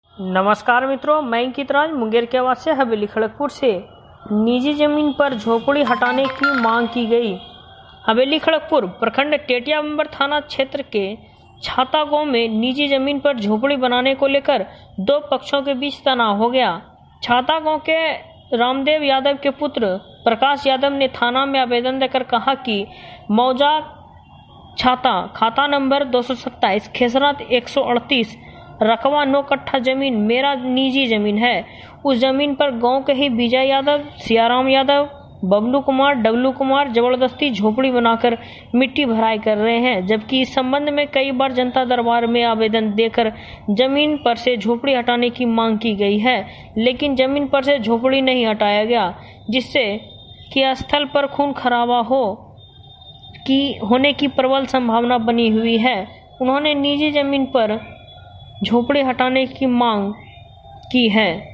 नमस्कार मित्रों, मैं अंकित राज मुंगेर के आवासीय हवेली खड़गपुर से निजी जमीन पर झोपड़ी हटाने की मांग की गई। हवेली खड़गपुर प्रखंड टेटिया बंबर थाना क्षेत्र के छाता गांव में निजी जमीन पर झोपड़ी बनाने को लेकर दो पक्षों के बीच तनाव हो गया। छाता गांव के रामदेव यादव के पुत्र प्रकाश यादव ने थाना में आवेदन देकर कहा कि मौजा छाता खाता नंबर 227 खेसरात 138 रकबा 9 कट्ठा जमीन मेरा निजी जमीन है। उस जमीन पर गांव के ही विजय यादव, सियाराम यादव, बबलू कुमार, डबलू कुमार जबरदस्ती झोपड़ी बनाकर मिट्टी भराई कर रहे हैं, जबकि इस संबंध में कई बार जनता दरबार में आवेदन देकर जमीन पर से झोपड़ी हटाने की मांग की गई है, लेकिन जमीन पर से झोपड़ी नहीं हटाया गया, जिससे कि स्थल पर खून खराबा होने की प्रबल संभावना बनी हुई है। उन्होंने निजी जमीन पर झोपड़ी हटाने की मांग की है।